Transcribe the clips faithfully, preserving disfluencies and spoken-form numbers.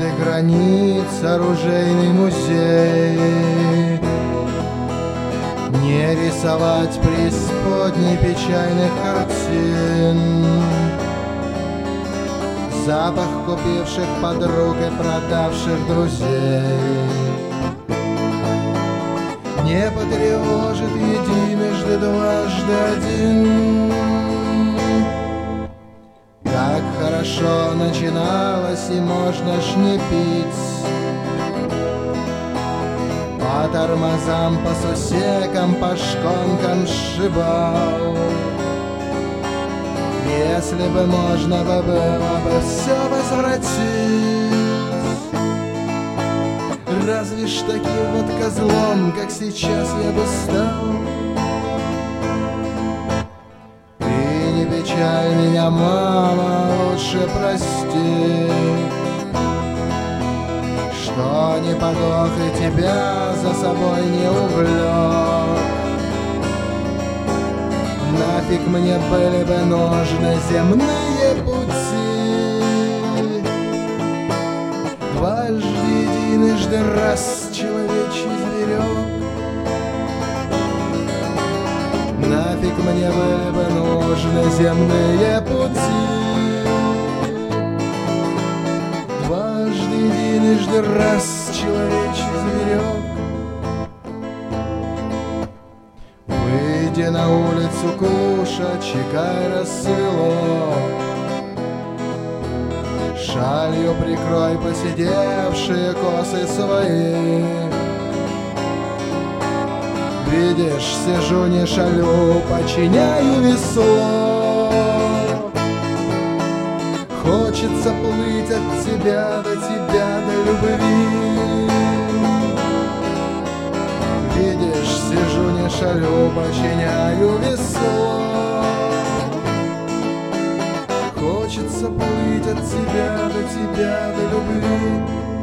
каждой границе оружейный музей. Не рисовать преисподней печальных картин, запах купивших подруг и продавших друзей. Не потревожит единожды дважды один. Как хорошо начиналось, и можно ж не пить. По тормозам, по сусекам, по шконкам сшибал. Если бы можно бы было бы все возвратить, разве ж таким вот козлом, как сейчас, я бы стал. Ты не печаль меня, мама, лучше прости, что не подох и тебя за собой не увлек. Нафиг мне были бы нужны земные пути. Дважды, единожды раз человечий зверек. Нафиг мне были бы нужны земные пути. Дважды, единожды раз человечий зверек. Выйди на улицу, куша, чекай рассыло. Шалью прикрой поседевшие косы свои. Видишь, сижу, не шалю, починяю весло. Хочется плыть от тебя до тебя, до любви. Видишь, сижу, не шалю, починяю весло. Хочется плыть от тебя до тебя, до любви.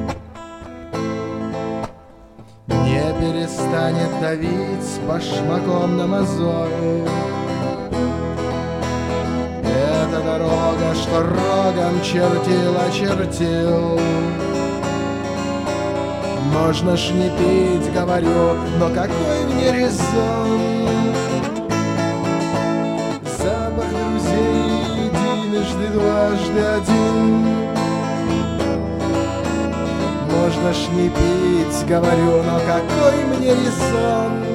Не перестанет давить башмаком на мозоль. Эта дорога, что рогом чертил, очертил. Можно ж не пить, говорю, но какой мне резон? Запах друзей единожды, дважды один. Можно ж не пить, говорю, но какой мне резон?